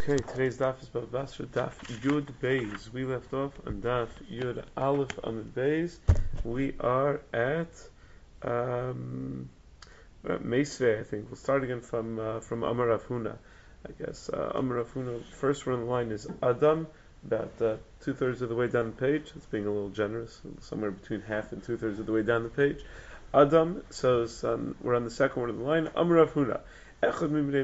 Okay, today's daf is Bava Basra, daf Yud Beis. We left off on daf Yud Aleph Amud Beis. We are at Meisvei, I think. We'll start again from Amar Rav Huna. I guess Amar Rav Huna. First one on the line is Adam, about 2/3 of the way down the page. It's being a little generous, somewhere between half and 2/3 of the way down the page. Adam, so we're on the second one of the line. Amar Rav Huna. If one of the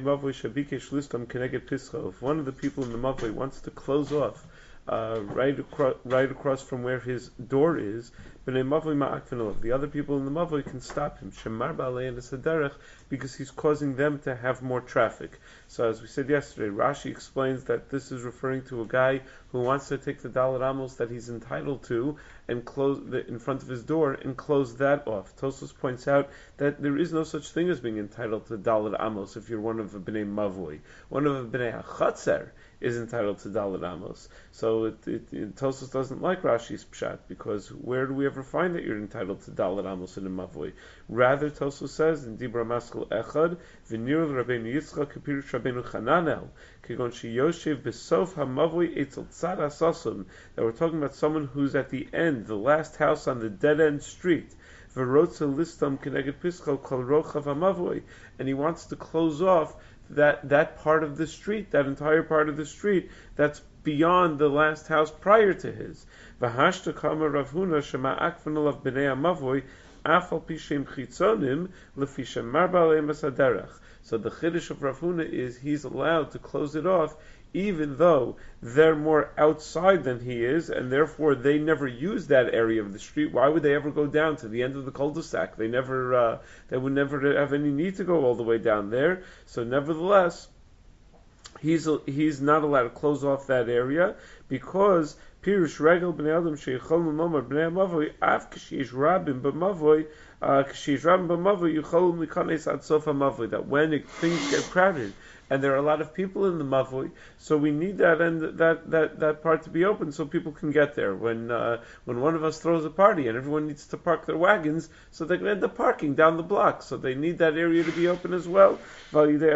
people in the Mavoi wants to close off right across from where his door is, the other people in the Mavoi can stop him, because he's causing them to have more traffic. So as we said yesterday, Rashi explains that this is referring to a guy who wants to take the Dalet Amos that he's entitled to and close in front of his door and close that off. Tosfos points out that there is no such thing as being entitled to Dalet Amos if you're one of the Bnei Mavoi. One of the Bnei HaChatzer is entitled to Dalet Amos. So Tosfos doesn't like Rashi's pshat, because where do we ever find that you're entitled to Dalet Amos in a Mavoi? Rather, Tosfos says in Dibra Maskal Echad, V'nir Rabbeinu Yitzchak Kepirush Rabbeinu Chananel, Kegon Sheyoshev Besof HaMavoi Eitzel Tzad HaSasum, that we're talking about someone who's at the end, the last house on the dead-end street, V'rotza Listam Keneged Piskal Kol Rochav HaMavoi, and he wants to close off that part of the street, that entire part of the street that's beyond the last house prior to his. V'hashta kama Rav Huna shema akvan olav b'nei Mavoi afal pishem chitzonim lefi shemar b'aleim b'saderech. So the chiddush of Rav Huna is he's allowed to close it off even though they're more outside than he is, and therefore they never use that area of the street. Why would they ever go down to the end of the cul-de-sac? They would never have any need to go all the way down there. So nevertheless, he's not allowed to close off that area, because Pirush Regel Bnei Adam Sheichol Mamar Bnei Mavoi Af Kshish Rabim B'Mavoi Kshish Rabim B'Mavoi Yuchol Mikanes Ad Sof HaMavoi, that when things get crowded and there are a lot of people in the Mavoi, so we need that part to be open so people can get there. When one of us throws a party and everyone needs to park their wagons, so they're going to end up parking down the block. So they need that area to be open as well. And by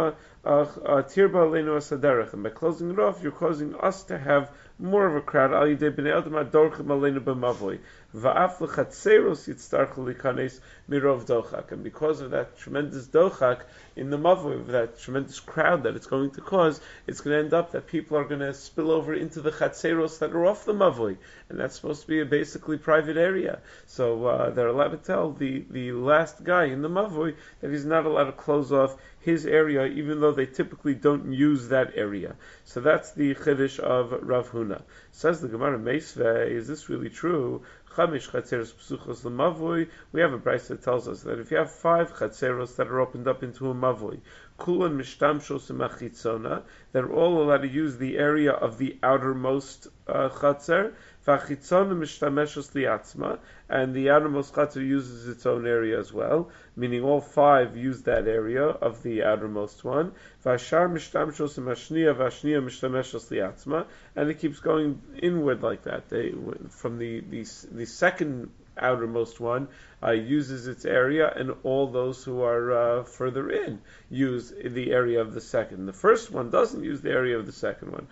closing it off, you're causing us to have more of a crowd. And because of that tremendous dochak in the mavoi, that tremendous crowd that it's going to cause, it's going to end up that people are going to spill over into the chatzeros that are off the mavoi, and that's supposed to be a basically private area. So they're allowed to tell the last guy in the mavoi that he's not allowed to close off his area, even though they typically don't use that area. So that's the chiddush of Rav Huna. Says the Gemara Meisvei, is this really true? Chamish chatzeros psuchos l'mavoi. We have a brayso that tells us that if you have 5 chatzeros that are opened up into a mavoi, kulan mishtamshos machitzona, they're all allowed to use the area of the outermost chatzer. Vachitzona mishtameshos liatzma, and the outermost chatzer uses its own area as well, meaning all 5 use that area of the outermost one. Vashar mishtamshos mashniya vashniya mishtameshos liatzma, and it keeps going inward like that. From the second outermost one uses its area, and all those who are further in use the area of the second. The first one doesn't use the area of the second one.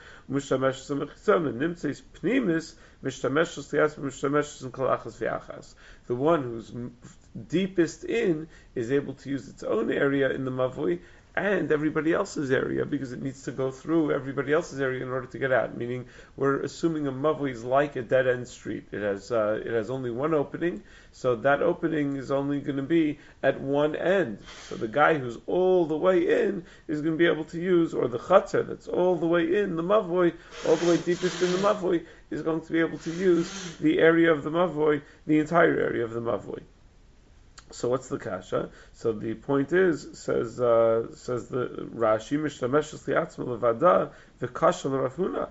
The one who's deepest in is able to use its own area in the mavui and everybody else's area, because it needs to go through everybody else's area in order to get out. Meaning, we're assuming a mavui is like a dead-end street. It has only one opening, so that opening is only going to be at one end. So the guy who's all the way in is going to be able to use, or the chatzar that's all the way in the mavui, all the way deepest in the mavui, is going to be able to use the area of the mavui, the entire area of the mavui. So what's the kasha? So the point is, says the Rashi, Mishtameshus li'atzma levada v'kasha l'Rav Huna.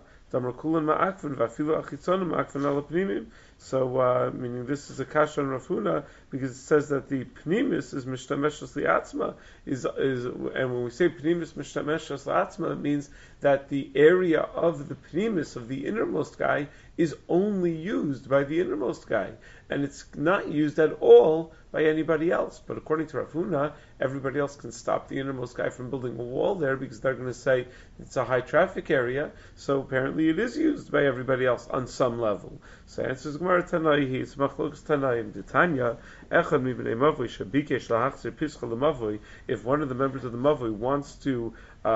So, meaning this is a kasha on Rav Huna, because it says that the pnimis is mishtameshus li'atzma, and when we say pnimis mishtameshus li'atzma, it means that the area of the pnimis, of the innermost guy, is only used by the innermost guy, and it's not used at all by anybody else. But according to Rav Huna, everybody else can stop the innermost guy from building a wall there because they're going to say it's a high traffic area. So apparently it is used by everybody else on some level. So answers Gemara Tanai, it's Machlokes Tanaim Tanya, Echad Mibnei Mavoi Shabikesh Lahachzir Pischa Lemavoi. If one of the members of the Mavoi wants to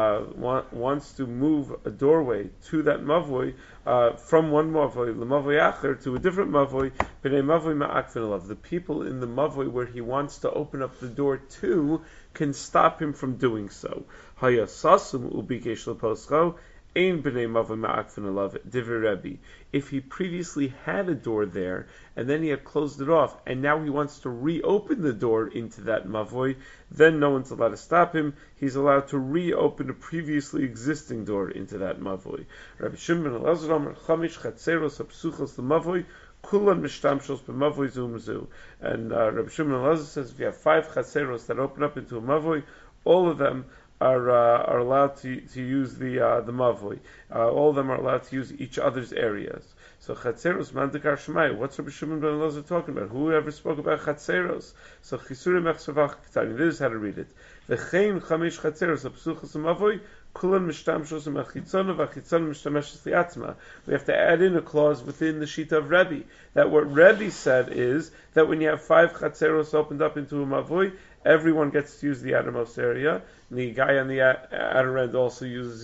move a doorway to that Mavoi, from one Mavoi, Lemavoi Acher, to a different Mavoi, Bnei Mavoi Ma'akvin Alav. The people in the Mavoi where he wants to open up the door to can stop him from doing so. Haya Sasum Ubikesh Leposcho. Ein b'nei mavoi ma'akvin alav divrei Rebbe. If he previously had a door there and then he had closed it off and now he wants to reopen the door into that mavoi, then no one's allowed to stop him. He's allowed to reopen a previously existing door into that mavoi. Rabbi Shimon ben Elazar Omer chamish chatzeros hapsuchos l'mavoi kulan mishtamshos b'mavoi zu u'zu. And Rabbi Shimon ben Elazar says if you have 5 chatzeros that open up into a mavoi, all of them are allowed to use the mavoi. All of them are allowed to use each other's areas. So chatzeros mandikar shemai. What's Rabbi Shimon ben Elazar talking about? Whoever spoke about chatzeros? So chisurim echsavach ketani. This is how to read it. V'chein chamish chatzeros apsuchas mavoi kulan mishtamshos mechitzona v'chitzona mishtameshes liatzma. We have to add in a clause within the Shita of Rebbe that what Rebbe said is that when you have 5 chatzeros opened up into a mavoi, everyone gets to use the outermost area. The guy on the outer end also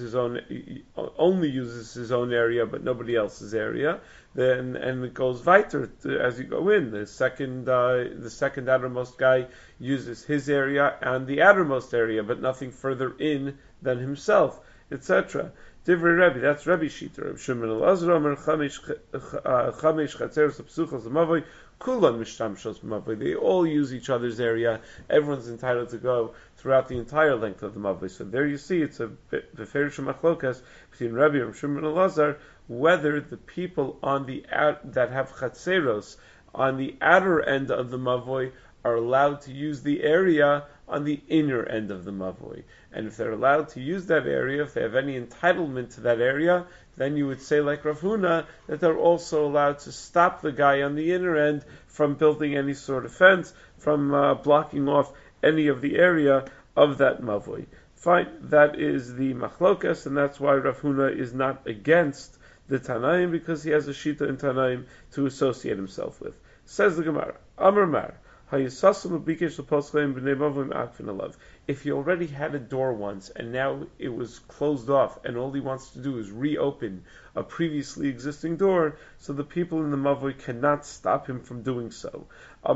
only uses his own area, but nobody else's area. And it goes weiter as you go in. The second outermost guy uses his area and the outermost area, but nothing further in than himself, etc. Divrei Rebbe, that's Rebbe Shita. Reb Shimon Elazar Omer chamish chatzeros apsuchos l'mavoi kulan mishtamshos b'mavoi. They all use each other's area. Everyone's entitled to go throughout the entire length of the mavoi. So there you see, it's a beferish machlokas between Rebbe and Shimon Elazar whether the people on the that have chatzeros on the outer end of the mavoi are allowed to use the area on the inner end of the mavoi. And if they're allowed to use that area, if they have any entitlement to that area, then you would say, like Rav Huna, that they're also allowed to stop the guy on the inner end from building any sort of fence, from blocking off any of the area of that mavoi. Fine, that is the machlokas, and that's why Rav Huna is not against the Tanaim, because he has a shita in Tanaim to associate himself with. Says the Gemara, Amar Mar, if he already had a door once and now it was closed off and all he wants to do is reopen a previously existing door, so the people in the mavoi cannot stop him from doing so.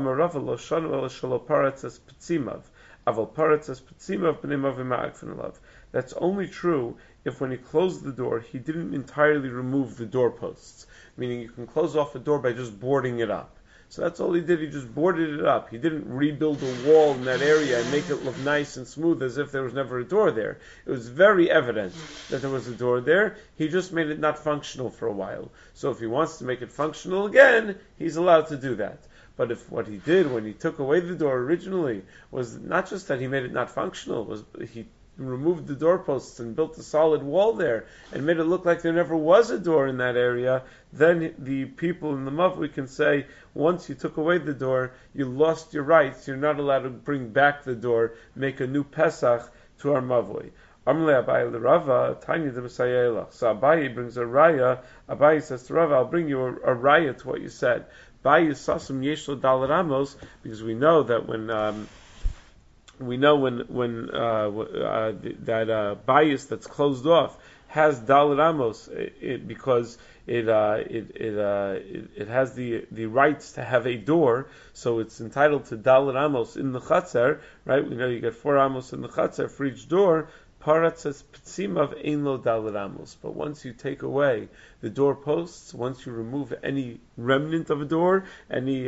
That's only true if when he closed the door he didn't entirely remove the doorposts, meaning you can close off a door by just boarding it up. So that's all he did. He just boarded it up. He didn't rebuild a wall in that area and make it look nice and smooth as if there was never a door there. It was very evident that there was a door there. He just made it not functional for a while. So if he wants to make it functional again, he's allowed to do that. But if what he did when he took away the door originally was not just that he made it not functional, was he removed the doorposts and built a solid wall there and made it look like there never was a door in that area, then the people in the mavoi can say, once you took away the door, you lost your rights, you're not allowed to bring back the door, make a new Pesach to our mavoi. Amle Abaye l'Rava, Tanya de Messiah. So Abaye brings a raya. Abaye says to Rava, I'll bring you a raya to what you said. Bayi sasum yeshlo dal ramos, because we know that when that bias that's closed off has dal ramos, because it has the rights to have a door, so it's entitled to dal ramos in the chatzer, right? We know you get 4 ramos in the chatzer for each door. Paratzas ptzimav ein lo dal ramos. But once you take away the doorposts, once you remove any remnant of a door, any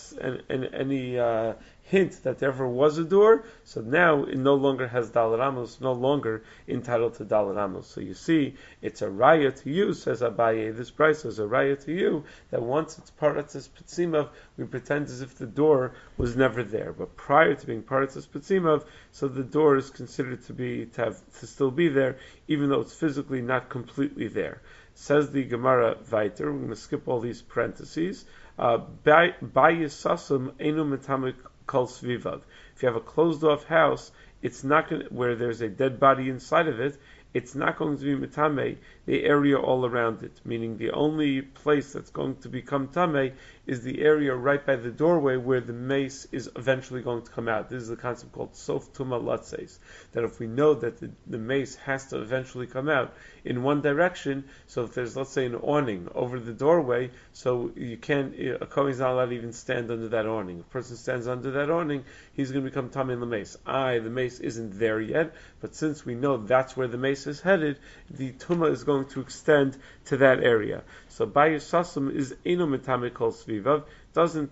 hint that there ever was a door, so now it no longer has Dal Ramos, no longer entitled to Dal Ramos. So you see, it's a raya to you, says Abaye, this price is a raya to you, that once it's Paratzas Petzimav, we pretend as if the door was never there. But prior to being Paratzas Petzimav, so the door is considered to still be there, even though it's physically not completely there. Says the Gemara Viter, we're going to skip all these parentheses. Bayisasum enu metamik kol svivav. If you have a closed off house, it's not going where there's a dead body inside of it. It's not going to be metame the area all around it. Meaning the only place that's going to become tame is the area right by the doorway where the mace is eventually going to come out. This is the concept called sof tuma latzeis. That if we know that the mace has to eventually come out in one direction, so if there's, let's say, an awning over the doorway, so you can't, a kohen is not allowed to even stand under that awning. If a person stands under that awning, he's going to become tame in the mace. The mace isn't there yet, but since we know that's where the mace is headed, the tuma is going to extend to that area. So bayis sasum is eno metame kol svivav, isn't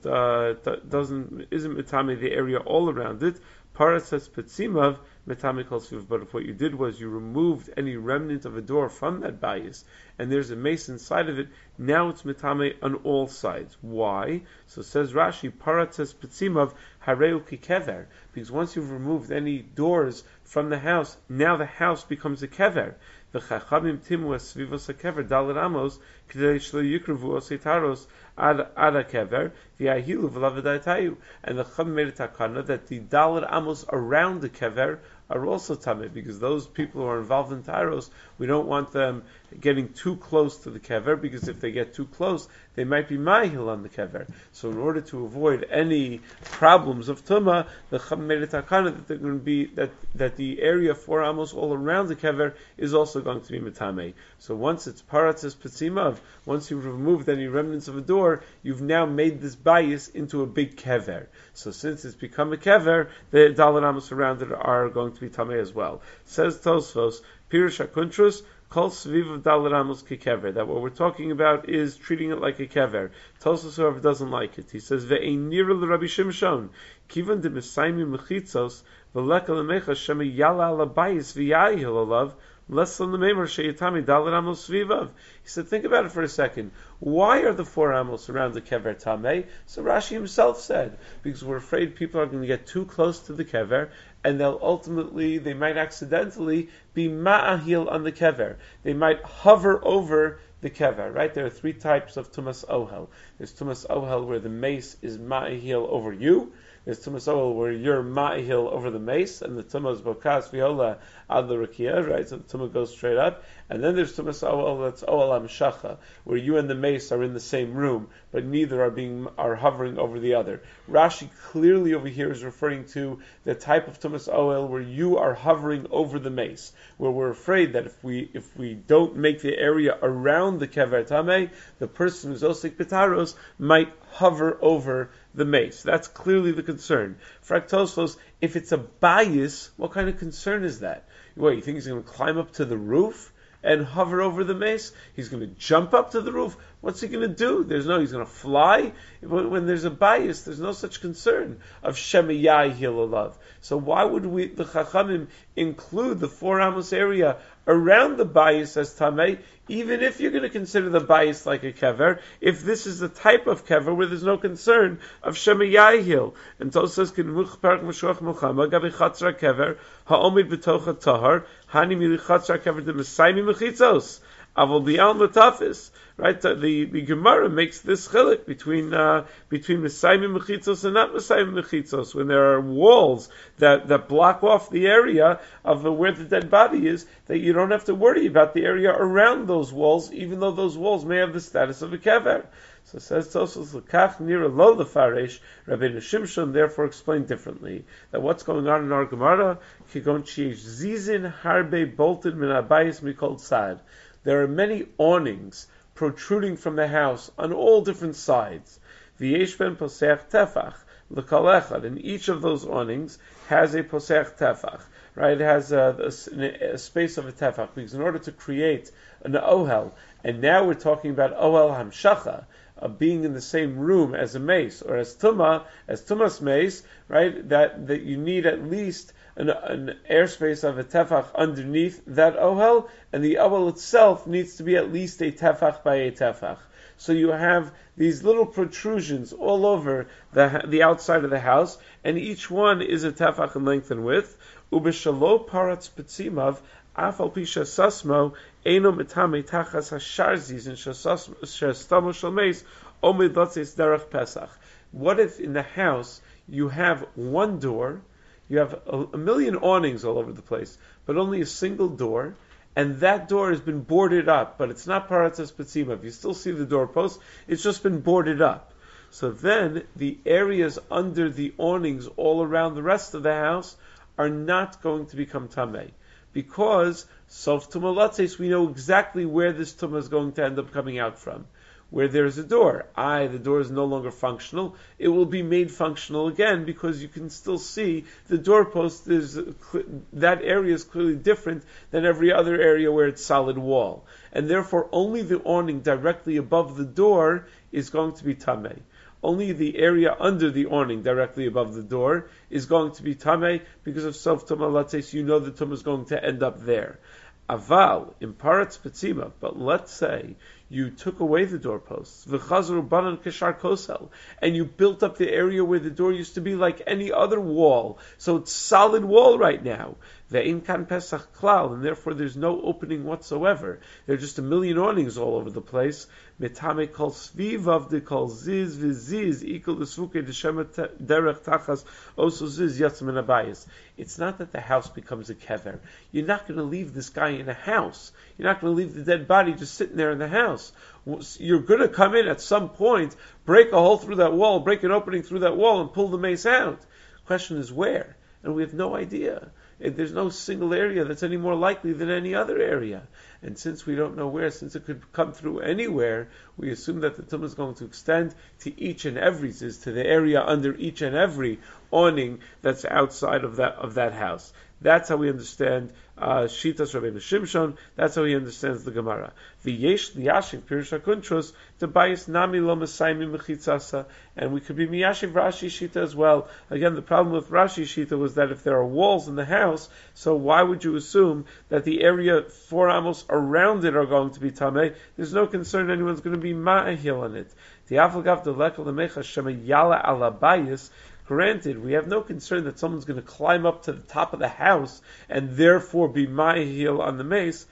metame the area all around it. Parasas petzimav metame kol svivav. But if what you did was you removed any remnant of a door from that bayis, and there's a mace inside of it, now it's metame on all sides. Why? So says Rashi, parasas petzimav hareu kikever, because once you've removed any doors from the house, now the house becomes a kever. The Chachamim timu esvivos hakever dalet amos k'dei shelo yikrevu osetaros ad a kever v'yahilu v'lavedaytayu. And the Chacham made a takana that the dalet amos around the kever are also tameh, because those people who are involved in taros, we don't want them getting too close to the kever, because if they get too close, they might be mahil on the kever. So in order to avoid any problems of tumah, the Chacham made a takana that they're going to be that the area 4 amos all around the kever is also going to be metame. So once it's paratzes petzimav, once you've removed any remnants of a door, you've now made this bayis into a big kever. So since it's become a kever, the dalet amos around it are going to be tameh as well. Says Tosfos, Pirush HaKuntrus, Kol Sviv of Dalet Amos Kekever. That what we're talking about is treating it like a kever. Tosfos, however, doesn't like it. He says, Ve'ein nira l'Rabbi Shimshon, Kivan de Mesaymi Mechitzos, V'leka l'mecha shema yala ala bayis v'yayil alav, less than the memer sheyatami dalet amos svivav. He said, think about it for a second. Why are the 4 amos around the kever tameh? So Rashi himself said, because we're afraid people are going to get too close to the kever, and they might accidentally be ma'ahil on the kever. They might hover over the kever, right? There are 3 types of tumas ohel. There's tumas ohel where the mace is ma'ahil over you. There's tumas ohel where you're ma'ahil over the mace, and the tumas bokas viola ad l'rakia, right? So the tumah goes straight up. And then there's tumas ohel that's ohel amshacha, where you and the mace are in the same room, but neither are hovering over the other. Rashi clearly over here is referring to the type of tumas ohel where you are hovering over the mace, where we're afraid that if we don't make the area around the kever tameh, the person who's osik pitaros might hover over the mace. That's clearly the concern. Fraktosfos, if it's a bayis, what kind of concern is that? What, you think he's going to climb up to the roof and hover over the mace? He's going to jump up to the roof? What's he going to do? He's going to fly? When there's a bayis, there's no such concern of shemiyai hilalav. So why would the Chachamim include the 4 amos area around the bayis as tameh, even if you're going to consider the bayis like a kever, if this is the type of kever where there's no concern of shemiyai hil? And Tos says, Kinmuch parak mashuach mulchama gabi chatzra kever ha'omid b'tocha tahar hani mili chatzra kever de mesaymi mechitzos avol bi'al matafis. Right, the Gemara makes this chilek between Mesayim Mechitzos and not Mesayim Mechitzos, when there are walls that block off the area of where the dead body is, that you don't have to worry about the area around those walls, even though those walls may have the status of a kever. So says Tosfos L'kach Nira Lo Lefaresh, Rabbeinu Shimshon therefore explained differently that what's going on in our Gemara, Kigon Chiesh Zizin Harbe Bolted Min Abayis Mikol Sad. There are many awnings protruding from the house on all different sides. V'yesh ben posech tefach l'kol echad, and each of those awnings has a posech tefach. Right, it has a space of a tefach, because in order to create an ohel, and now we're talking about ohel hamshacha, being in the same room as a mace or as tumas mace, right? That you need at least an airspace of a tefach underneath that ohel, and the ohel itself needs to be at least a tefach by a tefach. So you have these little protrusions all over the outside of the house, and each one is a tefach in length and width. Ubeshalo paratz petzimav afal pisha sasmo eno metame tachas hasharzis and shastamo shalmeis omid lotzes derech pesach. What if in the house you have one door, you have a million awnings all over the place, but only a single door, and that door has been boarded up, but it's not paratzas petzima. If you still see the doorpost, it's just been boarded up. So then the areas under the awnings all around the rest of the house are not going to become tamei. Because sof tumah latzes, we know exactly where this tumah is going to end up coming out from. Where there's a door, the door is no longer functional, it will be made functional again because you can still see the doorpost that area is clearly different than every other area where it's solid wall. And therefore only the awning directly above the door is going to be tamei. Only the area under the awning directly above the door is going to be tamei because of sof tumah latzes, you know the tumah is going to end up there. Aval, in paratz petzima, but let's say you took away the doorposts, v'chazru banan keshar kosel, and you built up the area where the door used to be like any other wall, so it's solid wall right now. Ve'in kan pesach klal, and therefore there's no opening whatsoever. There are just a million awnings all over the place. Metame kol svivav de kol ziz v'ziz equal to svuke deshemet derech tachas oso ziz yatzim abayis. It's not that the house becomes a kever. You're not going to leave this guy in a house. You're not going to leave the dead body just sitting there in the house. You're going to come in at some point, break a hole through that wall, break an opening through that wall, and pull the mace out. Question is where? And we have no idea. There's no single area that's any more likely than any other area. And since we don't know where, since it could come through anywhere, we assume that the tumah is going to extend to each and every, is to the area under each and every awning that's outside of that house. That's how we understand Shitas Rabbeinu Shimshon. That's how he understands the Gemara. V'yesh liyashiv pirush hakuntros the bayis nami lo mesayim mechitzasa, and we could be miyashiv Rashi Shita as well. Again, the problem with Rashi Shita was that if there are walls in the house, so why would you assume that the area 4 amos around it are going to be tamei? There's no concern anyone's going to be ma'ahil on it. The aflagav the lekal lemecha shema yala ala bayis. Granted, we have no concern that someone's going to climb up to the top of the house and therefore be ma'ahil on the mace.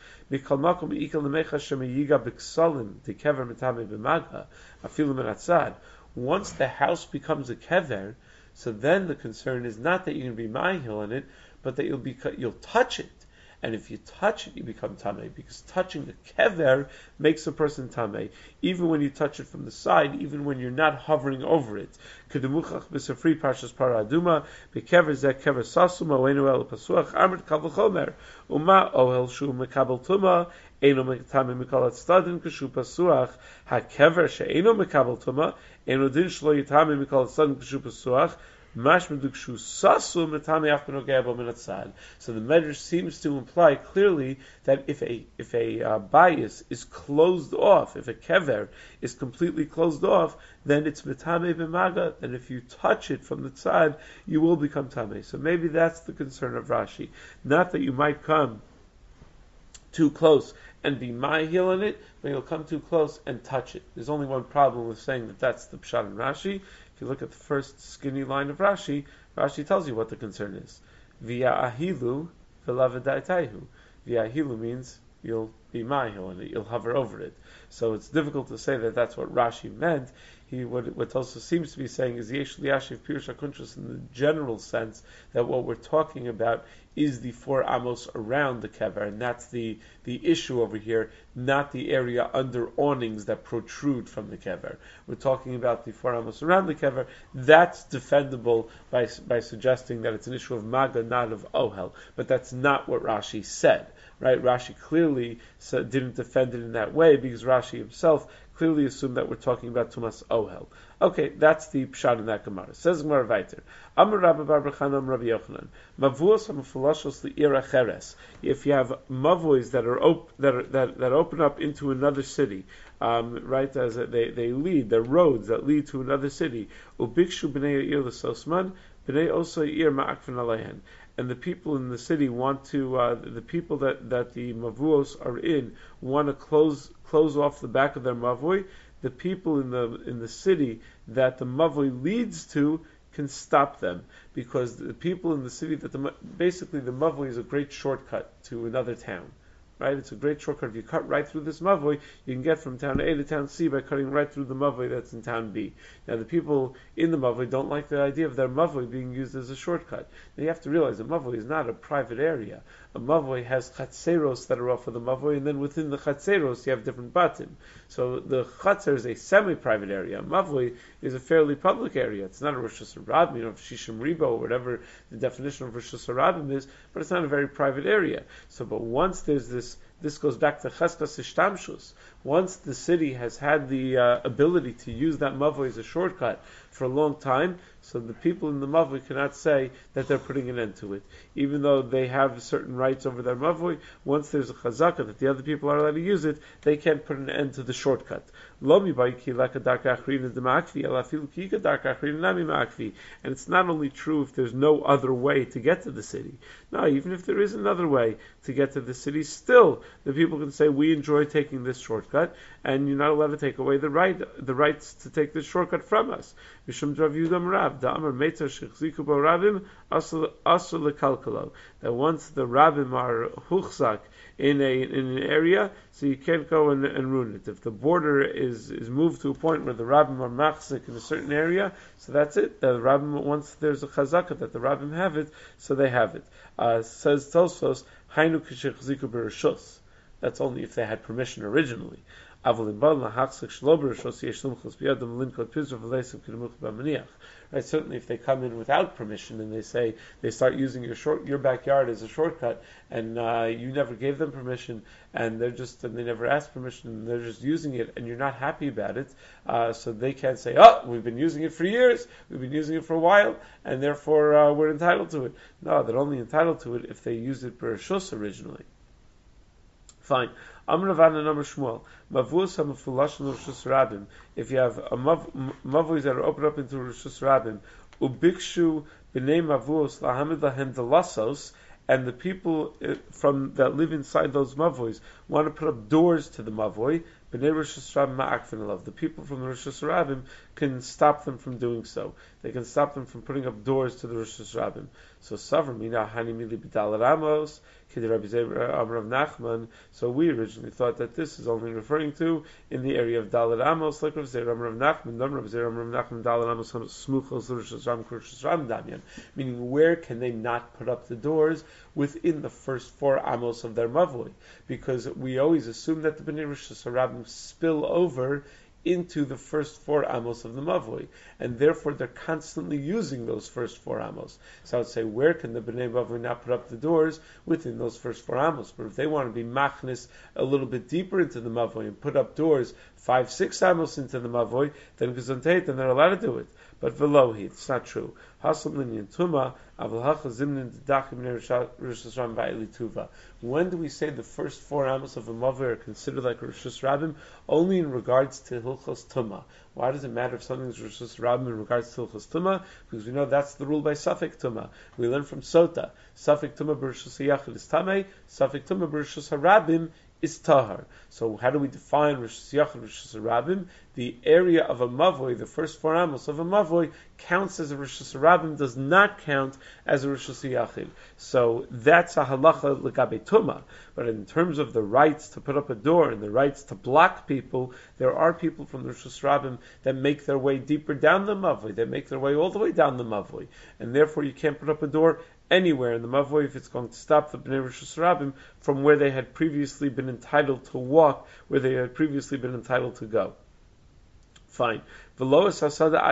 Once the house becomes a kever, so then the concern is not that you're going to be ma'ahil on it, but that you'll touch it. And if you touch it, you become tamei, because touching the kever makes a person tamei, even when you touch it from the side, even when you're not hovering over it. Kedemuchach b'sefri parshas paraduma bekever zeh kever sasuma oenu el pasuach armit kal v'chomer uma ohel shu mekabel tuma eno tamei mikol tzadin kashu pasuach hakever she'eno mekabel tuma eno din shlo yitamei mikol tzadin kashu pasuach. So the Medrash seems to imply clearly that if a bias is closed off, if a kever is completely closed off, then it's metame b'maga. And if you touch it from the side, you will become tame. So maybe that's the concern of Rashi, not that you might come too close and be ma'ahil on it, but you'll come too close and touch it. There's only one problem with saying that that's the pshat in Rashi. If you look at the first skinny line of Rashi, Rashi tells you what the concern is. V'ya'ahilu v'lavadaitaihu. V'ya'ahilu means you'll be ma'ahil on it, you'll hover over it. So it's difficult to say that that's what Rashi meant. What also seems to be saying is yesh liyashiv pirush hakuntros in the general sense that what we're talking about is the 4 amos around the kever, and that's the issue over here, not the area under awnings that protrude from the kever. We're talking about the 4 amos around the kever. That's defendable by suggesting that it's an issue of maga, not of ohel. But that's not what Rashi said, right? Rashi clearly didn't defend it in that way because Rashi himself clearly assumed that we're talking about tumas ohel. Okay, that's the pshat in that Gemara. Says Gemara weiter. Amar Rabbi Bar Bechana Amar Rabbi Yochanan. Mavuos hamufulashos li'ira cheres. If you have mavuos that open up into another city, right? As they lead, they're roads that lead to another city. Ubikshu b'nei ir l'sosman b'nei oso ir ma'akfen alehen. And the people in the city want to, the people that the mavuos are in want to close off the back of their mavui. The people in the city that the mavui leads to can stop them, because the people in the city basically the mavui is a great shortcut to another town. right? It's a great shortcut. If you cut right through this mavoi, you can get from town A to town C by cutting right through the mavoi that's in town B. Now, the people in the mavoi don't like the idea of their mavoi being used as a shortcut. Now, you have to realize a mavoi is not a private area. A mavoi has chatzeros that are off of the mavoi, and then within the chatzeros you have different batim. So the chatzer is a semi-private area. A mavoi is a fairly public area. It's not a Rosh Hashanah, Shishim Ribo, or whatever the definition of Rosh Hashanah is, but it's not a very private area. So, but once there's this goes back to Cheskas Ishtamshus. Once the city has had the ability to use that mavoi as a shortcut for a long time, so the people in the mavoi cannot say that they're putting an end to it. Even though they have certain rights over their mavoi, once there's a chazaka that the other people are allowed to use it, they can't put an end to the shortcut. And it's not only true if there's no other way to get to the city. No, even if there is another way to get to the city, still the people can say, we enjoy taking this shortcut, and you're not allowed to take away the rights to take this shortcut from us. That once the rabbim are huchzak in an area, so you can't go and ruin it. If the border is moved to a point where the rabbim are machzik in a certain area, so that's it. The rabbim, once there's a chazaka that the rabbim have it, so they have it. Says Tosfos, Hainu k'shechziku b'rishus. That's only if they had permission originally. Right, certainly if they come in without permission and they start using your backyard as a shortcut, and you never gave them permission, and they never asked permission, and they're just using it, and you're not happy about it, so they can't say, oh, we've been using it for years, we've been using it for a while, and therefore we're entitled to it. No, they're only entitled to it if they use it b'reshus originally. Fine. Amr Ravana Amr Shmuel. Mavus hamafulashon Rosh Rabim. If you have a mavus that are opened up into Rosh Rabim, ubikshu b'nei mavus lahamid lahem delasos, and the people that live inside those mavos want to put up doors to the mavoi, b'nei Rosh Rabim ma'akfin alav. The people from the Rosh Rabim can stop them from doing so. They can stop them from putting up doors to the Rosh Rabim. So Savr mina hani mili b'dal ramos. So we originally thought that this is only referring to in the area of Dalet Amos, like Rav Zeir Amar Rav Nachman, Rav Zeir Amar Rav Nachman, Dalet Amos Smuchos Rosh Hashanah Damyan. Meaning, where can they not put up the doors within the first 4 amos of their mavoi? Because we always assume that the Bnei Rosh Hashanah spill over into the first 4 amos of the mavoi, and therefore they're constantly using those first 4 amos. So I would say, where can the bnei mavoi not put up the doors within those first 4 amos? But if they want to be machnis a little bit deeper into the mavoi and put up doors 5-6 amos into the mavoi, then they're allowed to do it. But velohi, it's not true. When do we say the first 4 amos of a mavoi are considered like Rosh Hashanah? Only in regards to Hilchos Tumah. Why does it matter if something is Rosh Hashanah in regards to Hilchos Tumah? Because we know that's the rule by Safek Tumah. We learn from Sota. Safek Tumah b'Rosh Hayachid is Tamei. Safek Tumah b'Rosh Harabim is tahar. So how do we define Rosh Hashanah, Rosh Hashanah? The area of a mavoi, the first 4 amos of a mavoi, counts as a Rosh Hashanah, does not count as a Rosh Hashanah. So that's a halacha l'gabe tumah. But in terms of the rights to put up a door and the rights to block people, there are people from the Rosh Hashanah that make their way deeper down the mavoi. They make their way all the way down the mavoi, and therefore you can't put up a door anywhere in the mavoi if it's going to stop the Bnei Rosh Hashanah from where they had previously been entitled to walk, where they had previously been entitled to go. Fine. Right, there was a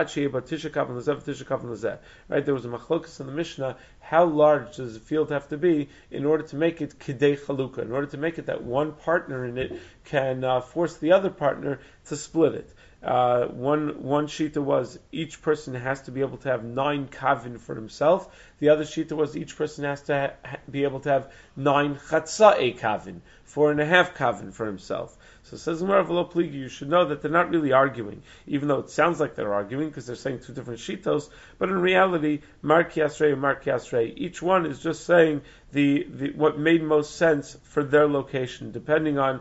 machlokas in the Mishnah. How large does the field have to be in order to make it kidei chalukah? In order to make it that one partner in it can force the other partner to split it. One shita was each person has to be able to have 9 kavin for himself. The other shita was each person has to be able to have 9 chatza'e kavin, 4.5 kavin for himself. So it says Gemara v'lo pligi, you should know that they're not really arguing, even though it sounds like they're arguing because they're saying 2 different shitos. But in reality, Mar Kiasrei and Mar Kiasrei, each one is just saying the what made most sense for their location, depending on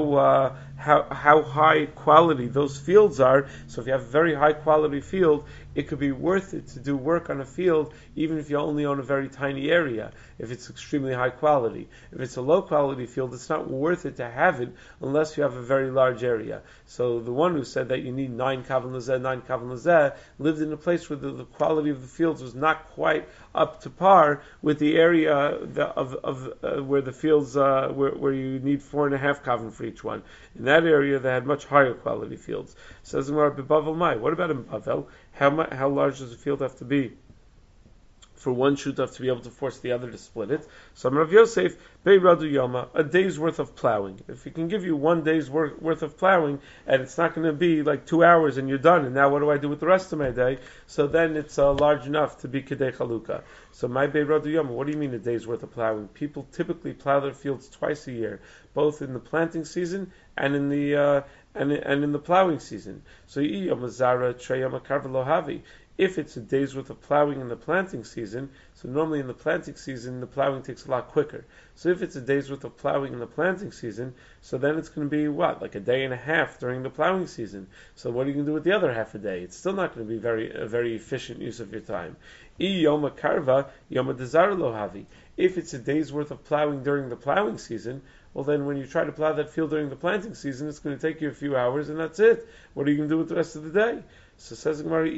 how high quality those fields are. So if you have a very high quality field, it could be worth it to do work on a field, even if you only own a very tiny area, if it's extremely high quality. If it's a low quality field, it's not worth it to have it unless you have a very large area. So the one who said that you need 9 kavan lazeh, 9 kavan lazeh, lived in a place where the quality of the fields was not quite up to par with the area where the fields where you need 4.5 kavan for each one. In that area, they had much higher quality fields. Says Gemara, Bebavel Mai. What about in Bavel? How large does the field have to be for one shutaf to be able to force the other to split it? So Rav Yosef, Beiradu Yoma, a day's worth of plowing. If he can give you 1 day's worth of plowing, and it's not going to be like 2 hours and you're done, and now what do I do with the rest of my day? So then it's large enough to be Kedei Chaluka. So my Beiradu Yoma, what do you mean a day's worth of plowing? People typically plow their fields twice a year, both in the planting season and in the and in the plowing season. So if it's a day's worth of plowing in the planting season, so normally in the planting season the plowing takes a lot quicker. So if it's a day's worth of plowing in the planting season, so then it's going to be like a day and a half during the plowing season. So what are you going to do with the other half a day? It's still not going to be a very efficient use of your time. If it's a day's worth of plowing during the plowing season, well then when you try to plow that field during the planting season, it's going to take you a few hours and that's it. What are you going to do with the rest of the day? So says Gemara,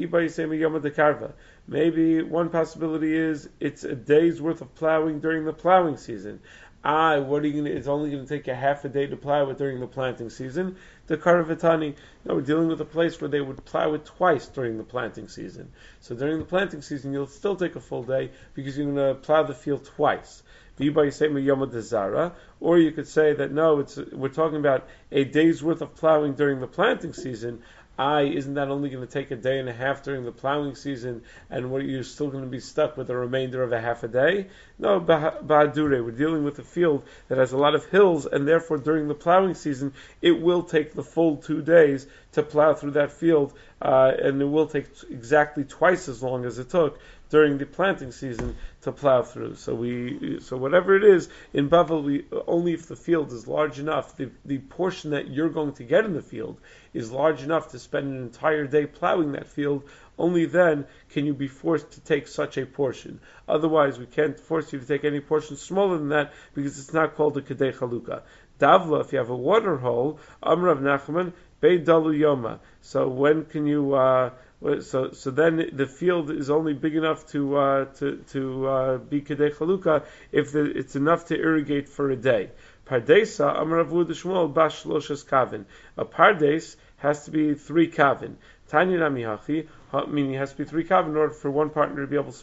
maybe one possibility is it's a day's worth of plowing during the plowing season. What are you going to? It's only going to take you half a day to plow it during the planting season. The Karavitani, we're dealing with a place where they would plow it twice during the planting season. So during the planting season, you'll still take a full day because you're going to plow the field twice. Or you could say that no, we're talking about a day's worth of plowing during the planting season. Isn't that only going to take a day and a half during the plowing season, and you're still going to be stuck with the remainder of a half a day? No, Bahadure, we're dealing with a field that has a lot of hills, and therefore during the plowing season, it will take the full 2 days to plow through that field, and it will take exactly twice as long as it took during the planting season to plow through. So whatever it is, in Bavel, only if the field is large enough, the portion that you're going to get in the field is large enough to spend an entire day plowing that field, only then can you be forced to take such a portion. Otherwise, we can't force you to take any portion smaller than that because it's not called a Kedei Chaluka. Davla, if you have a water hole, Amrav Nachman, Bei Dalu Yoma. So when can you... So then the field is only big enough to be Kedei Chaluka if it's enough to irrigate for a day. Pardesa Amaravu Shmuel Bash Loshas Kavin. A pardes has to be 3 kavin. Tanya Namihachi, meaning it has to be 3 kavin in order for one partner to be able to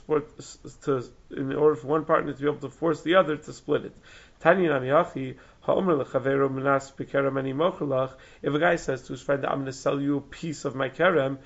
force the other to split it. Tanya Namihachi. If a guy says to his friend, I'm going to sell you a piece of my kerem,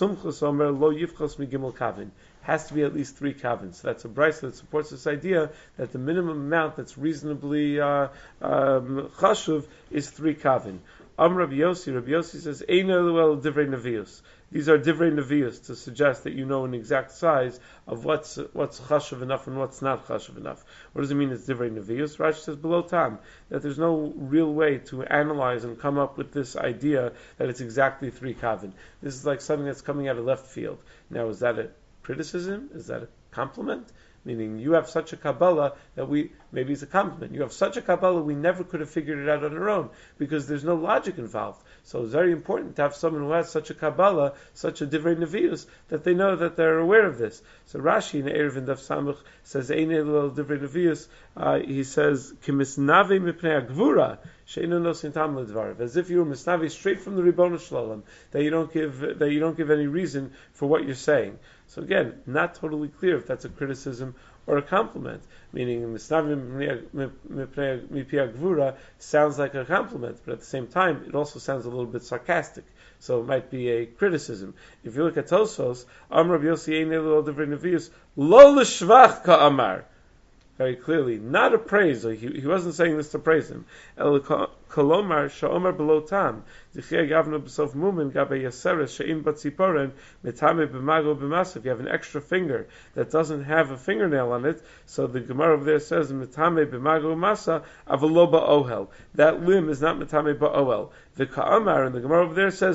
has to be at least 3 kavins. So that's a brayso that supports this idea that the minimum amount that's reasonably chashuv is 3 kavin. Rabbi Yossi says, these are divrei nevius to suggest that you know an exact size of what's chashuv enough and what's not chashuv enough. What does it mean it's divrei nevius? Rashi says below tam that there's no real way to analyze and come up with this idea that it's exactly 3 kavin. This is like something that's coming out of left field. Now, is that a criticism? Is that a compliment? Meaning you have such a Kabbalah that maybe it's a compliment. You have such a Kabbalah we never could have figured it out on our own because there's no logic involved. So it's very important to have someone who has such a Kabbalah, such a Divrei Nevius, that they know that they're aware of this. So Rashi in Erev and Daf Samuch says, Ein Elul Divrei Nevius, he says, Kimisnave mipnei agvura, she'eino nosin tam ledvarav, as if you were misnave straight from the Ribono Shel Olam, that you don't give any reason for what you're saying. So again, not totally clear if that's a criticism or a compliment. Meaning, misnavim mipia gvura sounds like a compliment, but at the same time, it also sounds a little bit sarcastic. So it might be a criticism. If you look at Tosos, Amar Yossi ein elu divrei nevius lo l'shvach ka'amar. Very clearly, not a praise. He wasn't saying this to praise him. El kolomar sha'omar below tam. Dichia gavna b'sof mumin gabe yaseres she'in batziporen metame b'mago b'masif. You have an extra finger that doesn't have a fingernail on it. So the Gemara over there says metame b'mago b'masa avalo ba'ohel. That limb is not metame ba'ohel. The ka'amar and the Gemara over there says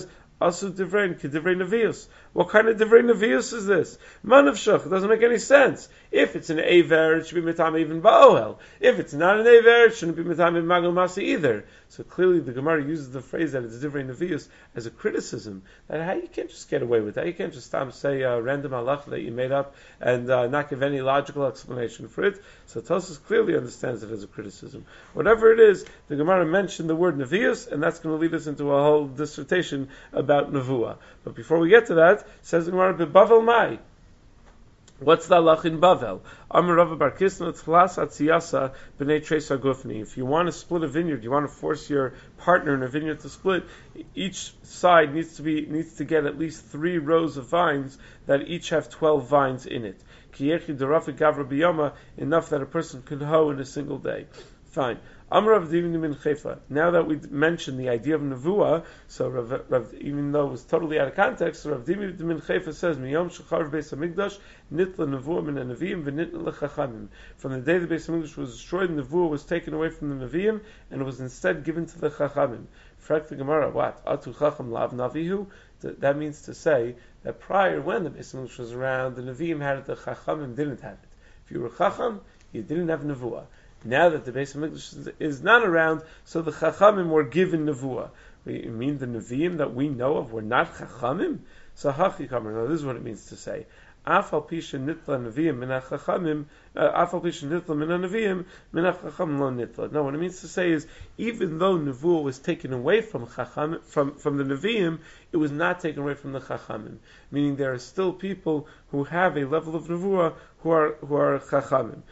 Asu Divrein Kedivrei Nevius. What kind of Divrei Nevius is this? Manavshach. It doesn't make any sense. If it's an Aver, it should be Mitam even Ba'ohel. If it's not an Aver, it shouldn't be Mitam in Magel Masi either. So clearly the Gemara uses the phrase that it's Divrei Nevius as a criticism. That how you can't just get away with that. You can't just say a random halacha that you made up and not give any logical explanation for it. So Tosfos clearly understands it as a criticism. Whatever it is, the Gemara mentioned the word Nevius, and that's going to lead us into a whole dissertation about Nevuah. But before we get to that, says the Gemara, Bavel Mai. What's the halach in Bavel? Amar Rava bar Kisna Tchlas Atziyasa B'nei Treisa Gufni. If you want to split a vineyard, you want to force your partner in a vineyard to split, each side needs to get at least 3 rows of vines that each have 12 vines in it. Kiyechi Darafi Gavra Biyama, enough that a person can hoe in a single day. Fine. Amar Rav Dimi min Chayfa. Now that we mentioned the idea of Nevuah, so Rav, even though it was totally out of context, Rav Dimi min Chayfa says, Miyom Shechar Beis HaMikdash, Nitla Nevuah min HaNeviim, V'nitla L'Chachamim. From the day the Beis HaMikdash was destroyed, Nevuah was taken away from the Neviim, and it was instead given to the Chachamim. Frak the Gemara, what? Atu Chacham Lav Navihu? That means to say that prior, when the Beis HaMikdash was around, the Neviim had it, the Chachamim didn't have it. If you were Chacham, you didn't have Nevuah. Now that the Beis HaMikdash is not around, so the Chachamim were given Nevuah. You mean the Nevi'im that we know of were not Chachamim? So Hachi Kamer. Now this is what it means to say. Afal Pisha Nitla Nevi'im Min HaChachamim, Afal Pisha Nitla Min HaNevi'im, Min HaChachamim Lo Nitla. No, what it means to say is, even though Nevuah was taken away from Chachamim, from the Nevi'im, it was not taken away from the Chachamim. Meaning there are still people who have a level of Nevuah who are Chachamim.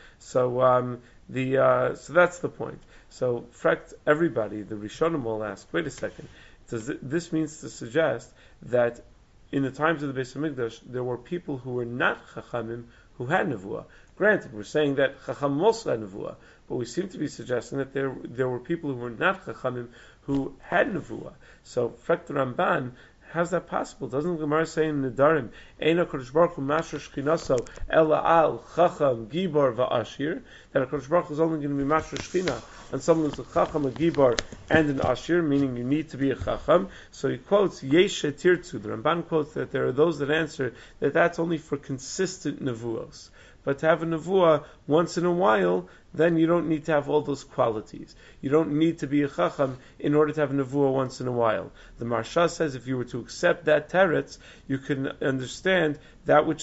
So that's the point. So, fact, everybody, the Rishonim will ask, wait a second, this means to suggest that in the times of the Beis HaMikdash, there were people who were not Chachamim who had Nevuah. Granted, we're saying that Chachamim also had Nevuah, but we seem to be suggesting that there were people who were not Chachamim who had Nevuah. So, fact, the Ramban, how's that possible? Doesn't the Gemara say in Nedarim, Eina Kodesh Baruch Hu Masher Shchinaso Ela Al Chacham Gibor VaAshir, that a Kodesh Baruch Hu is only going to be Masher Shchina on someone who's a Chacham, a Gibor, and an Ashir, meaning you need to be a Chacham. So he quotes Yesh Tirtzu. The Ramban quotes that there are those that answer that that's only for consistent Nevuos. But to have a Nevuah once in a while, then you don't need to have all those qualities. You don't need to be a Chacham in order to have a Nevuah once in a while. The Marsha says if you were to accept that teretz, you can understand that which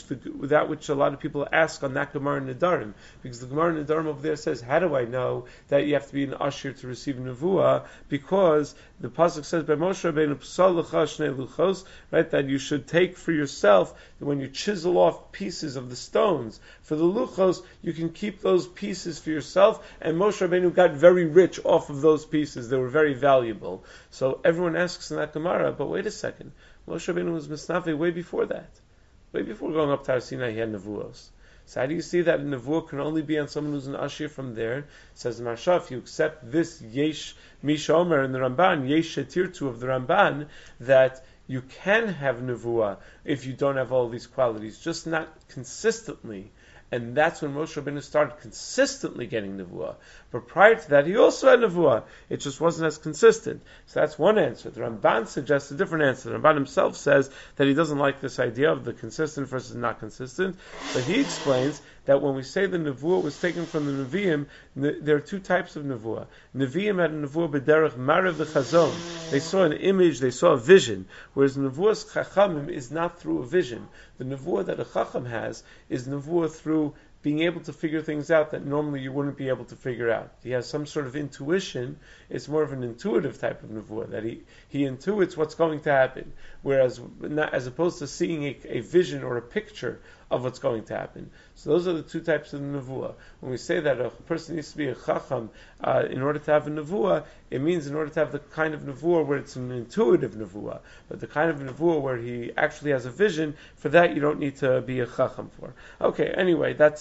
a lot of people ask on that Gemara Nedarim. Because the Gemara Nedarim over there says, how do I know that you have to be an Ashir to receive Nevuah? Because the Pasuk says, by Moshe Rabbeinu Psal Lecha Shnei Luchos, right, that you should take for yourself, when you chisel off pieces of the stones, for the Luchos, you can keep those pieces for yourself, and Moshe Rabbeinu got very rich off of those pieces. They were very valuable. So everyone asks in that Gemara, but wait a second, Moshe Rabbeinu was Misnavi way before that. Way before going up to Har Sinai, he had Nevuos. So how do you see that a Nevuah can only be on someone who's an Ashir from there? It says the Marsha, if you accept this Yesh Misha Omer in the Ramban, Yesh Shetirtu of the Ramban, that you can have Nevuah if you don't have all these qualities, just not consistently. And that's when Moshe Rabbeinu started consistently getting Nevuah. But prior to that, he also had Nevuah. It just wasn't as consistent. So that's one answer. The Ramban suggests a different answer. The Ramban himself says that he doesn't like this idea of the consistent versus not consistent. But he explains that when we say the Nevuah was taken from the Nevi'im, there are 2 types of Nevuah. Nevi'im had a Nevuah b'derech Marav v'chazon. They saw an image, they saw a vision. Whereas Nevuah's Chachamim is not through a vision. The Nevuah that a Chacham has is Nevuah through being able to figure things out that normally you wouldn't be able to figure out. He has some sort of intuition. It's more of an intuitive type of Nevuah, that he intuits what's going to happen. Whereas, as opposed to seeing a vision or a picture of what's going to happen. So those are the 2 types of Nevuah. When we say that a person needs to be a Chacham in order to have a Nevuah, it means in order to have the kind of Nevuah where it's an intuitive Nevuah. But the kind of Nevuah where he actually has a vision, for that you don't need to be a Chacham for. Okay, anyway, that's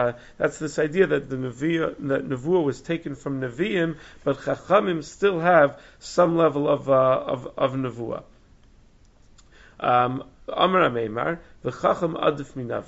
this idea that that Nevuah was taken from Nevi'im, but Chachamim still have some level of Nevuah. Amar Ameimar, v'chacham adif minavi.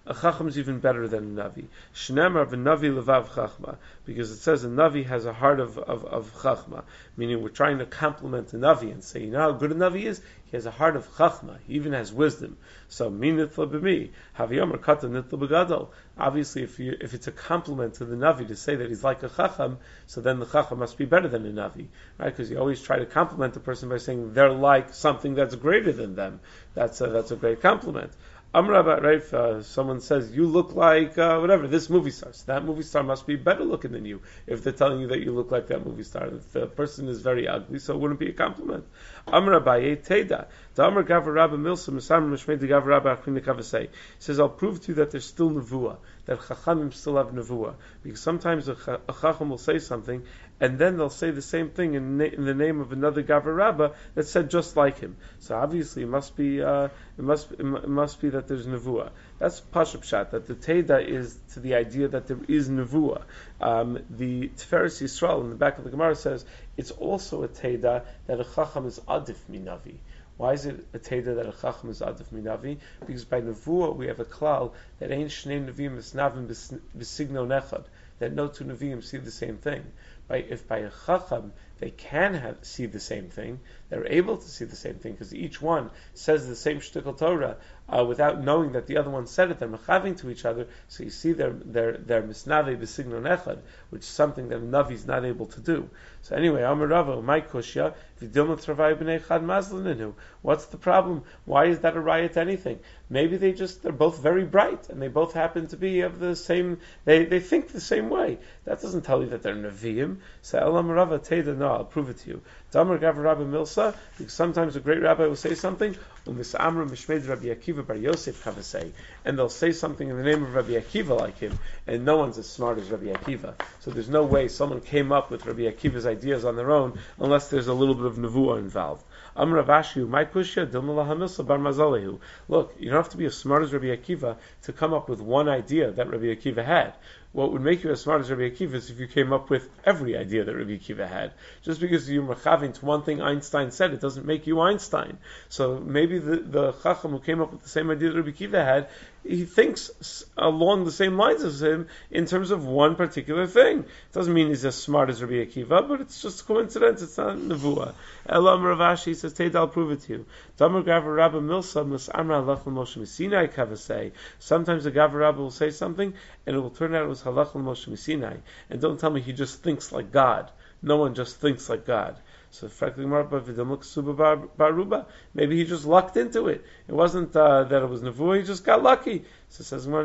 a chacham is even better than a navi. Shnemar v'navi levav chachma, because it says a navi has a heart of chachma, meaning we're trying to compliment a navi and say, you know how good a navi is? He has a heart of chachma. He even has wisdom. So minitla b'mi haviyomer kata nitla b'gadol. Obviously, if it's a compliment to the navi to say that he's like a chacham, so then the chacham must be better than a navi, right? Because you always try to compliment the person by saying they're like something that's greater than them. That's a great compliment. Amrabat, right? Someone says you look like whatever this movie star. So that movie star must be better looking than you. If they're telling you that you look like that movie star, if the person is very ugly, so it wouldn't be a compliment. Amrabat teda. The Amr Gavar Rabba Milsa Misam Mishmei the Gavar Rabba Achrin Kavasei says, I'll prove to you that there's still nevuah, that chachamim still have nevuah, because sometimes a chacham will say something, and then they'll say the same thing in the name of another Gavar Rabba that said just like him. So obviously it must be that there's nevuah. That's Pashup Pshat, that the Teda is to the idea that there is nevuah. The Tiferes Yisrael in the back of the Gemara says it's also a Teda that a chacham is adif minavi. Why is it a teda that a chacham is adif minavi? Because by nevuah we have a klal that ain't shnei neviim misnavim b'signo nechad, that no two neviim see the same thing. If by a chacham they can see the same thing, they're able to see the same thing because each one says the same shtickle Torah without knowing that the other one said it. They're mechaving to each other, so you see they're misnave b'signon echad, which is something that a navi is not able to do. So anyway, Amar Rava, my kushya, v'dilma travay b'nei chad mazlininu. What's the problem? Why is that a riot to anything? Maybe they're both very bright and they both happen to be of the same. They think the same way. That doesn't tell you that they're neviim. So Elam Rava Teda, no, I'll prove it to you. Damar Gav Rabbi Milsa, because sometimes a great rabbi will say something, and they'll say something in the name of Rabbi Akiva like him, and no one's as smart as Rabbi Akiva. So there's no way someone came up with Rabbi Akiva's ideas on their own unless there's a little bit of nevuah involved. Look, you don't have to be as smart as Rabbi Akiva to come up with one idea that Rabbi Akiva had. What would make you as smart as Rabbi Akiva is if you came up with every idea that Rabbi Akiva had. Just because you're machaving to one thing Einstein said, it doesn't make you Einstein. So maybe the Chacham who came up with the same idea that Rabbi Akiva had, he thinks along the same lines as him in terms of one particular thing. It doesn't mean he's as smart as Rabbi Akiva, but it's just coincidence, it's not nevuah. Elam Ravashi says, Teda, I'll prove it to you. Damar Gavar Rabba Milsa Musamra Halach Moshe Sinai Kavasei. Sometimes the Gavar Rabba will say something, and it will turn out it was Halach Moshe Sinai. And don't tell me he just thinks like God. No one just thinks like God. So maybe he just lucked into it. It wasn't that it was nevuah, he just got lucky. So it says, well,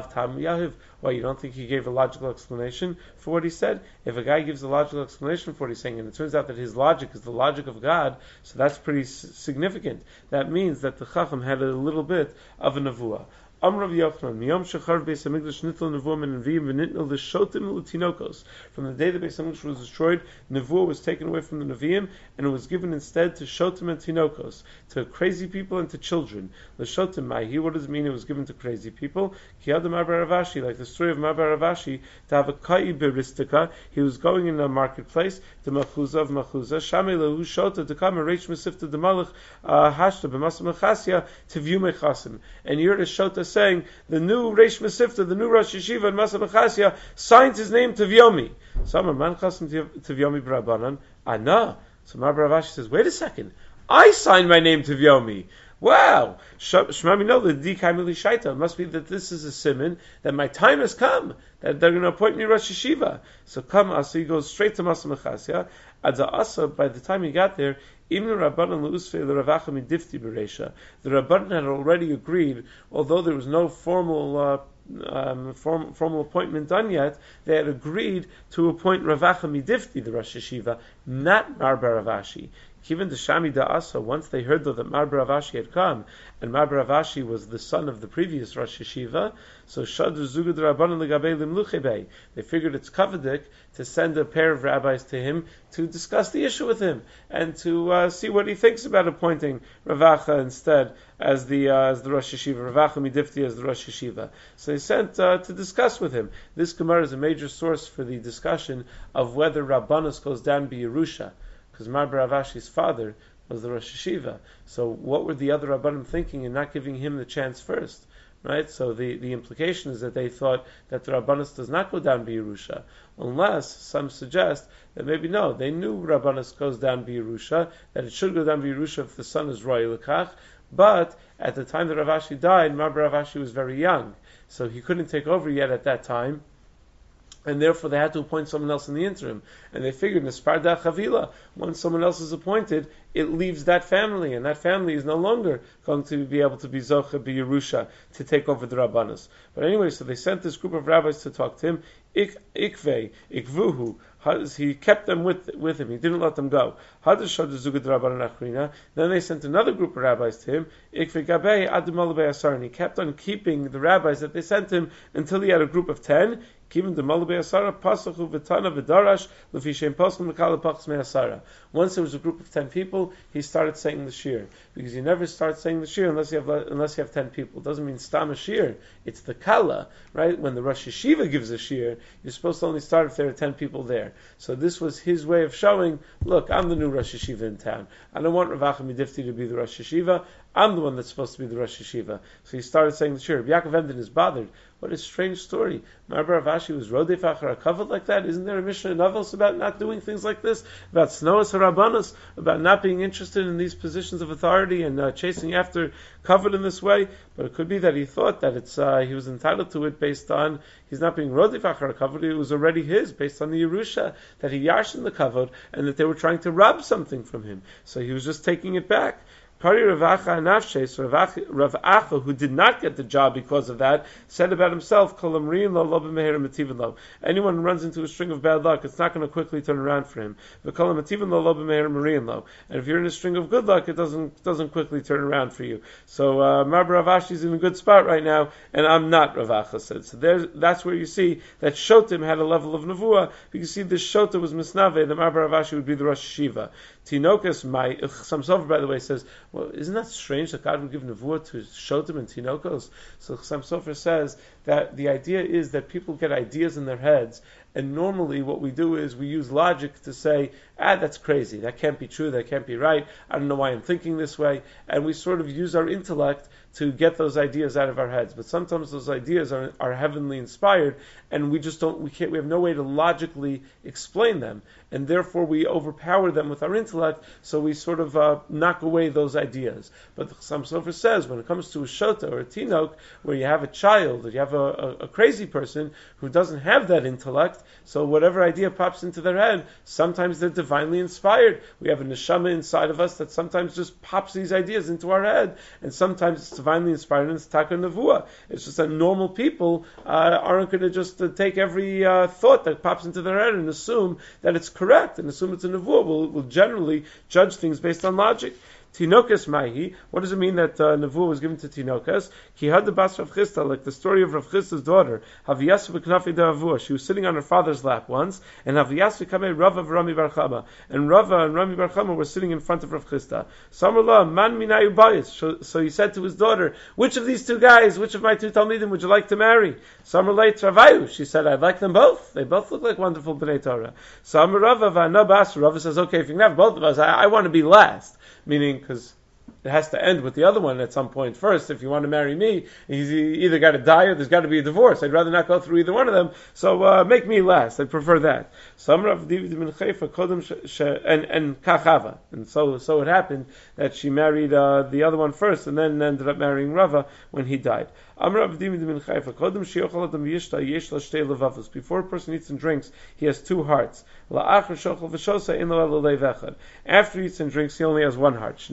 you don't think he gave a logical explanation for what he said? If a guy gives a logical explanation for what he's saying, and it turns out that his logic is the logic of God, so that's pretty significant. That means that the Chacham had a little bit of a nevuah. Amrav Yochanan, Miyom Shechar Beis Hamikdash Nitl Nevuah and Neviim V'Nitl L'Shotim L'Tinokos. From the day the Beis Hamikdash was destroyed, Nevuah was taken away from the Neviim, and it was given instead to Shotim and Tinokos, to crazy people and to children. L'Shotim Ma'hi, what does it mean it was given to crazy people? Ki Adam Marbar Ravashi, like the story of Marbar Ravashi, to have a Kai Beristika, he was going in a marketplace, to Machuza of Machuza, Shamei Lehu Shota, to come and Reish Mesifta de Malach, Hashta, B'Masam Mechasya, to view Mechasim. And here the Shota saying the new Reish Mesifta, the new Rosh Yeshiva in Masa B'Chasya, signs his name Tevyomi. So Man Chasim Tevyomi B'Rabbanan. Ana. So Mar Ravashi says, wait a second, I signed my name Tevyomi. Wow. Shmami know the Dikai Shaita. It must be that this is a siman that my time has come, that they're going to appoint me Rosh Yeshiva. So he goes straight to Masa B'Chasya. Asa, by the time he got there, even the Rabbanan Le'usfei L'Ravacha Midifti Bereisha, the Rabbanan had already agreed, although there was no formal appointment done yet, they had agreed to appoint Ravacha Midifti, the Rosh Yeshiva, not Marbar Ravashi. Even the Shami Da'asa, once they heard though that Marbar Ravashi had come, and Marbar Ravashi was the son of the previous Rosh Yeshiva, so Shadru Zugad Rabbanan L'Gabei Limluchebei, they figured it's kavadik to send a pair of rabbis to him to discuss the issue with him and to see what he thinks about appointing Ravacha instead as the Rosh Yeshiva, Ravacha Midifti as the Rosh Yeshiva. So they sent to discuss with him. This Gemara is a major source for the discussion of whether Rabbanus goes down by Yerusha, because Marbar Ravashi's father was the Rosh Yeshiva. So what were the other Rabbanim thinking in not giving him the chance first? right? So the implication is that they thought that the Rabbanus does not go down B'Yerusha, unless some suggest that maybe no, they knew Rabbanus goes down B'Yerusha, that it should go down B'Yerusha if the son is Roy Lekach, but at the time that Rav Ashi died, Rav Ashi was very young, so he couldn't take over yet at that time, and therefore they had to appoint someone else in the interim. And they figured, Nesparda Chavila, once someone else is appointed, it leaves that family, and that family is no longer going to be able to be Zocha B'Yerusha to take over the Rabbanos. But anyway, so they sent this group of rabbis to talk to him. Ikvei, Ikvuhu, he kept them with him. He didn't let them go. Then they sent another group of rabbis to him. And he kept on keeping the rabbis that they sent him until he had a group of 10. Once there was a group of 10 people, he started saying the shir. Because you never start saying the shir unless you have 10 people. It doesn't mean stam a shir. It's the kala, right? When the Rosh Yeshiva gives a shir, you're supposed to only start if there are 10 people there. So this was his way of showing, look, I'm the new Rosh Yeshiva in town. I don't want Rav Acha Midifti to be the Rosh Yeshiva. I'm the one that's supposed to be the Rosh Yeshiva. So he started saying the shir. Yaakov Emden is bothered. What a strange story. Rabbi Rav Ashi was Rodef Achar HaKavod like that? Isn't there a Mishnah in Avos about not doing things like this? About Snoas HaRabbanos? About not being interested in these positions of authority and chasing after Kavod in this way? But it could be that he thought that he was entitled to it based on he's not being Rodef Achar HaKavod. It was already his, based on the Yerusha, that he yarshin the Kavod, and that they were trying to rob something from him. So he was just taking it back. Pari Rav Acha, who did not get the job because of that, said about himself, anyone who runs into a string of bad luck, it's not going to quickly turn around for him. And if you're in a string of good luck, it doesn't quickly turn around for you. So Rabbi Rav Ashi is in a good spot right now, and I'm not, Rav Acha said. So that's where you see that Shotim had a level of Nevuah, because you see this Shota was Misnave, the Rabbi Rav Ashi would be the Rosh Yeshiva. Tinokas, Chassam Sofer, by the way, says, well, isn't that strange that God would give Nevuah to Shotim and Tinokos? So Chassam Sofer says that the idea is that people get ideas in their heads, and normally what we do is we use logic to say, that's crazy, that can't be true, that can't be right, I don't know why I'm thinking this way, and we sort of use our intellect to get those ideas out of our heads. But sometimes those ideas are heavenly inspired, and we have no way to logically explain them, and therefore we overpower them with our intellect, so we sort of knock away those ideas. But the Chassam Sofer says, when it comes to a shota or a tinok, where you have a child, or you have a crazy person who doesn't have that intellect, so whatever idea pops into their head, sometimes they're divinely inspired. We have a neshama inside of us that sometimes just pops these ideas into our head, and sometimes it's divinely inspired and it's taka nevuah. It's just that normal people aren't going to just take every thought that pops into their head and assume that it's correct and assume it's a nevuah. We'll generally judge things based on logic. Tinokas Mahi, what does it mean that Nevuah was given to Tinokas? Ki had the bas Rav Chisda, like the story of Rav Chisda's daughter, Haviyas v'knafi de'avua. She was sitting on her father's lap once, and Haviyas v'kamei Rava v'Rami Bar Chama. And Rava and Rami Bar Chama were sitting in front of Rav Chisda. Samarla, man minayu bayis. So he said to his daughter, which of these two guys, which of my two Talmidim would you like to marry? Samarla Travayu. She said, I'd like them both. They both look like wonderful B'nai Torah. Samar Rava v'anabas. Rava says, okay, if you can have both of us, I want to be last. Meaning, because it has to end with the other one at some point first. If you want to marry me, he's either got to die or there's got to be a divorce. I'd rather not go through either one of them. So make me last. I'd prefer that. And Kachava. And so it happened that she married the other one first, and then ended up marrying Rava when he died. Before a person eats and drinks, he has two hearts. After he eats and drinks, he only has one heart.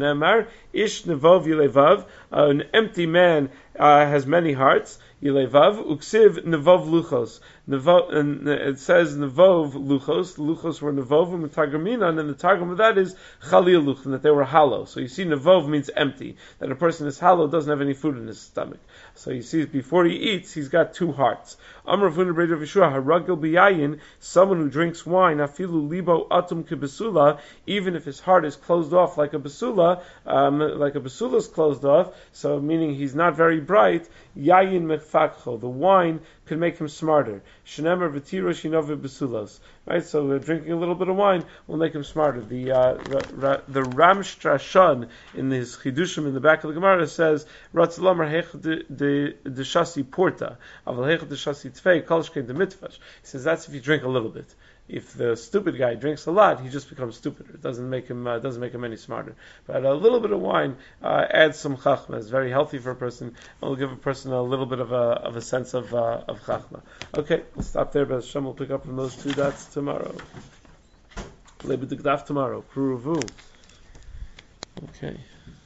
An empty man has many hearts. Yilevav uksiv nevov luchos. And it says nevov luchos. Luchos were nevovim and tagraminan, and the targum of that is chalil luchin, that they were hollow. So you see, nevov means empty, that a person is hollow, doesn't have any food in his stomach. So you see, before he eats, he's got two hearts. Amar Ravuna B'Rei Rav Yeshua, haragil b'yayin, someone who drinks wine, afilu libo atum kibesula, even if his heart is closed off like a besula, like a besula is closed off, so meaning he's not very bright, yayin mefakcho, the wine could make him smarter. Shenemer v'tiro shinove besulos. right? So drinking a little bit of wine will make him smarter. The Ramstrashon in his Chidushim in the back of the Gemara says, Ratz Lamer Hech de Shasi Porta, Aval Hech de Shasi Tvei, Kolshkein de Mitfash. He says that's if you drink a little bit. If the stupid guy drinks a lot, he just becomes stupider. It doesn't make him any smarter. But a little bit of wine adds some chachma. It's very healthy for a person, and will give a person a little bit of a sense of chachma. Okay, we'll stop there. But Hashem will pick up from those two dots tomorrow. Lebedik daf tomorrow. Pruvu. Okay.